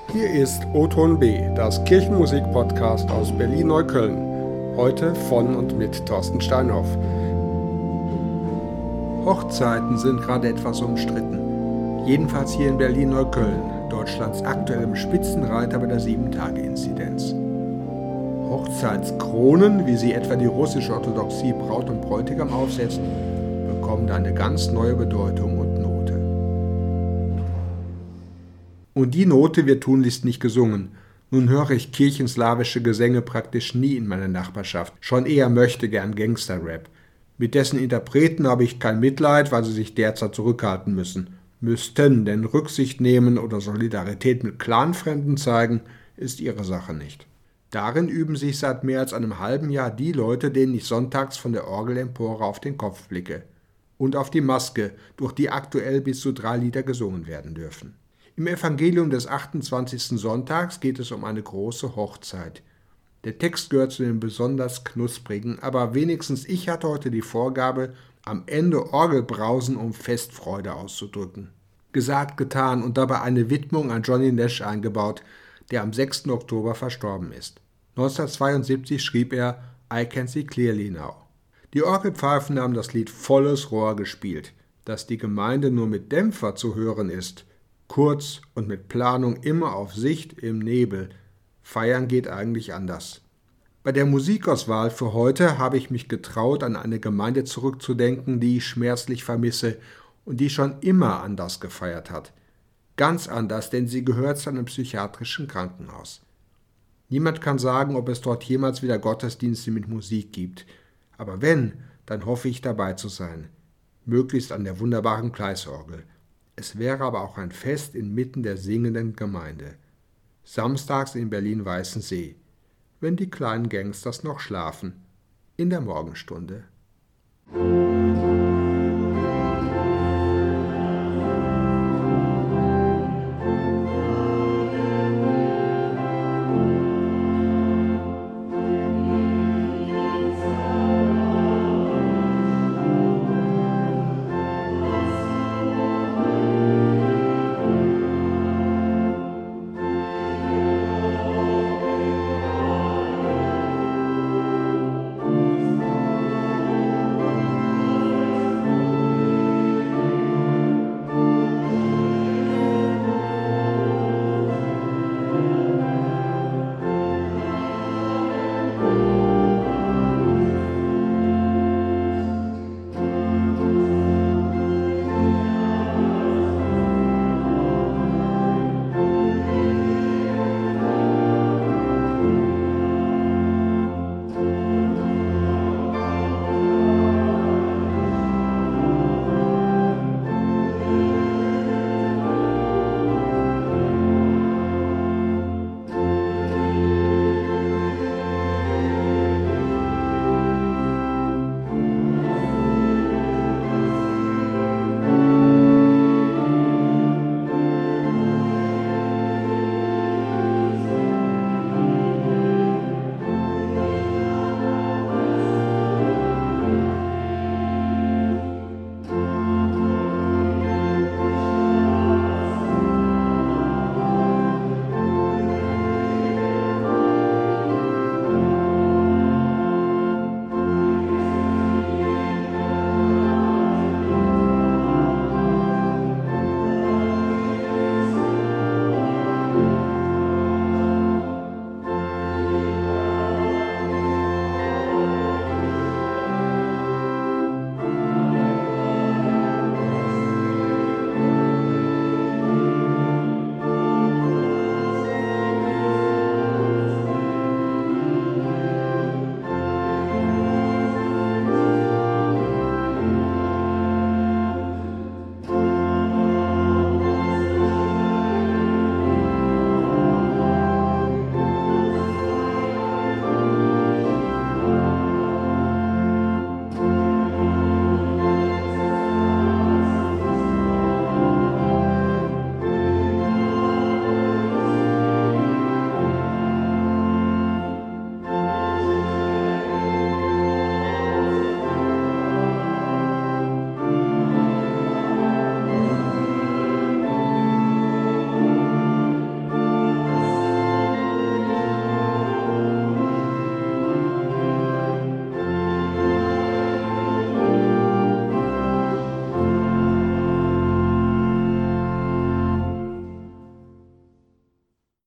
Hier ist O-Ton B, das Kirchenmusik-Podcast aus Berlin-Neukölln. Heute von und mit Thorsten Steinhoff. Hochzeiten sind gerade etwas umstritten. Jedenfalls hier in Berlin-Neukölln, Deutschlands aktuellem Spitzenreiter bei der 7-Tage-Inzidenz. Hochzeitskronen, wie sie etwa die russische Orthodoxie Braut und Bräutigam aufsetzt, bekommen eine ganz neue Bedeutung und Note. Und die Note wird tunlichst nicht gesungen. Nun höre ich kirchenslawische Gesänge praktisch nie in meiner Nachbarschaft, schon eher möchte gern Gangster-Rap. Mit dessen Interpreten habe ich kein Mitleid, weil sie sich derzeit zurückhalten müssten, denn Rücksicht nehmen oder Solidarität mit Clanfremden zeigen, ist ihre Sache nicht. Darin üben sich seit mehr als einem halben Jahr die Leute, denen ich sonntags von der Orgelempore auf den Kopf blicke. Und auf die Maske, durch die aktuell bis zu 3 Lieder gesungen werden dürfen. Im Evangelium des 28. Sonntags geht es um eine große Hochzeit. Der Text gehört zu den besonders knusprigen, aber wenigstens ich hatte heute die Vorgabe, am Ende Orgelbrausen um Festfreude auszudrücken. Gesagt, getan und dabei eine Widmung an Johnny Nash eingebaut, der am 6. Oktober verstorben ist. 1972 schrieb er I Can See Clearly Now. Die Orgelpfeifen haben das Lied volles Rohr gespielt. Dass die Gemeinde nur mit Dämpfer zu hören ist, kurz und mit Planung immer auf Sicht im Nebel. Feiern geht eigentlich anders. Bei der Musikauswahl für heute habe ich mich getraut, an eine Gemeinde zurückzudenken, die ich schmerzlich vermisse und die schon immer anders gefeiert hat. Ganz anders, denn sie gehört zu einem psychiatrischen Krankenhaus. Niemand kann sagen, ob es dort jemals wieder Gottesdienste mit Musik gibt. Aber wenn, dann hoffe ich dabei zu sein. Möglichst an der wunderbaren Gleisorgel. Es wäre aber auch ein Fest inmitten der singenden Gemeinde. Samstags in Berlin-Weißensee, wenn die kleinen Gangsters noch schlafen, in der Morgenstunde.